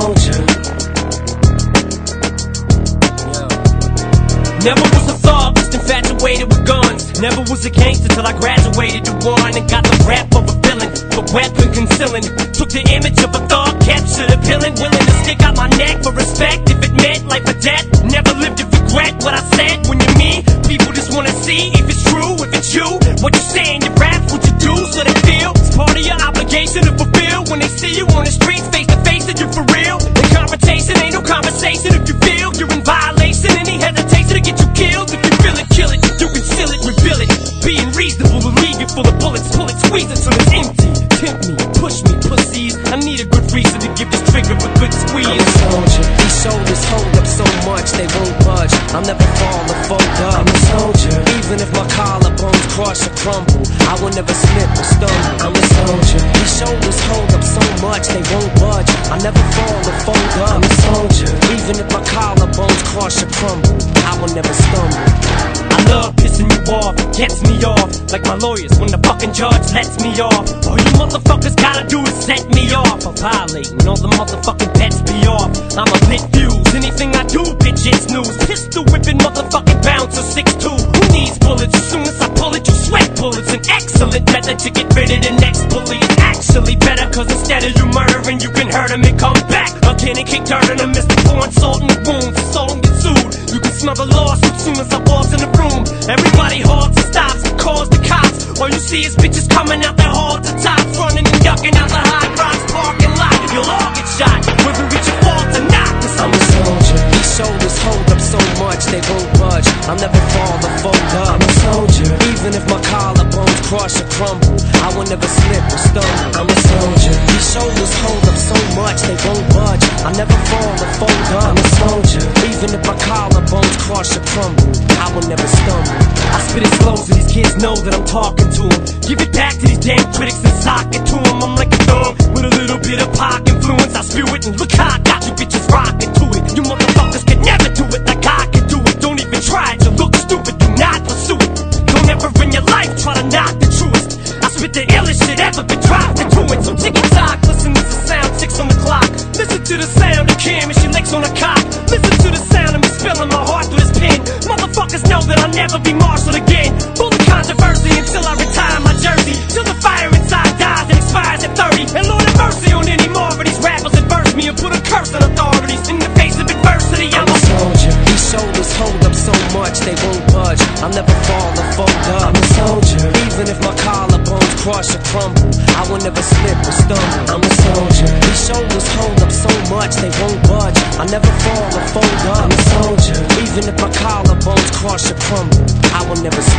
soldier. Never was a thug, just infatuated with guns. Never was a gangster till I graduated to one and got the rap of a villain, the weapon concealing. Took the image of a thug, captured a villain, willing to stick out my neck for respect if it meant life or death. Never lived to regret what I said. When you're me, people just wanna see if it's true, if it's you. What you say in your rap, what you do, so they feel it's part of your obligation to fulfill. When they see you on the streets, face to face, that you're for real. The confrontation ain't no conversation. If you feel you're in violation, any hesitation to get you killed. If you feel it, kill it. You conceal it, reveal it. Being reasonable to leave you full of bullets. Pull it, squeeze it till it's empty. Tempt me, push me, pussies. I need a good reason to give this trigger a good squeeze. I'm a soldier. These shoulders hold up so much they won't budge. I'll never fall or fold up. I'm a soldier. Even if my collarbones crush or crumble, I will never slip or stumble. I'm a soldier. These shoulders hold up so much they won't budge. I'll never fall or fold up. I'm a soldier. Even if my collarbones crush or crumble, I will never stumble. I love pissing you off, gets me off. Like my lawyers when the fucking judge lets me off. All you motherfuckers gotta do is set me off. I'm violating all the motherfucking pets be off. I'm a lit fuse, anything I do, bitch, it's news. Pistol whipping motherfucking bouncer 6'2". Who needs bullets? As soon as I pull it, you sweat bullets. An excellent method to get rid of the next bully. It's actually better, cause instead of you murdering, you can hurt him and come back again and kick dirt in him. Mr. Pouring salt in the wounds, the soul get sued. You can smell the lawsuit soon as I walk in the room. Everybody halts and stops and calls the cops. All you see is bitches coming out their halls to tops, running and ducking out the high cross parking lot. You'll all get shot, whether it's your fault or not. Cause I'm a soldier. These shoulders hold up so much they won't budge. I'll never fall or fold up. I'm a soldier. Even if my collarbones crush or crumble, I will never slip or stumble. I'm a soldier. These shoulders hold up so much they won't budge. I'll never fall or fold up. I'm a soldier. Even if my collarbones crush or crumble, I will never stumble. I spit it slow so these kids know that I'm talking to them. Give it back to these damn critics and sock it to them. I'm like a dog with a little bit of pop influence. I spew it and look how I got you bitches rocking to it. You motherfuckers can never do it like I can do it. Don't even try it, you look stupid, do not pursue it. Don't ever in your life try to knock the truest. I spit the illest shit ever been tried to do it. So tick-tock, listen to the sound, 6 on the clock. Listen to the sound of Kim and she licks on the cock. Listen to the sound of me spilling my heart through this pen. Motherfuckers know that I'll never be marshaled again. Full of controversy until I retire my jersey. Till the fire inside dies and expires at 30. And Lord have mercy on any more of these rappers adverse me and put a curse on authorities. In the face of adversity, I'm a soldier. These shoulders hold up so much they won't budge. I'll never fall or fold up. I'm a soldier. Even if my collarbones crush or crumble, I will never slip or stumble. I'm a soldier. These shoulders hold up so much they won't budge. I'll never fall or fold up. I'm a soldier. Even if my collarbones crush or crumble, I will never slip.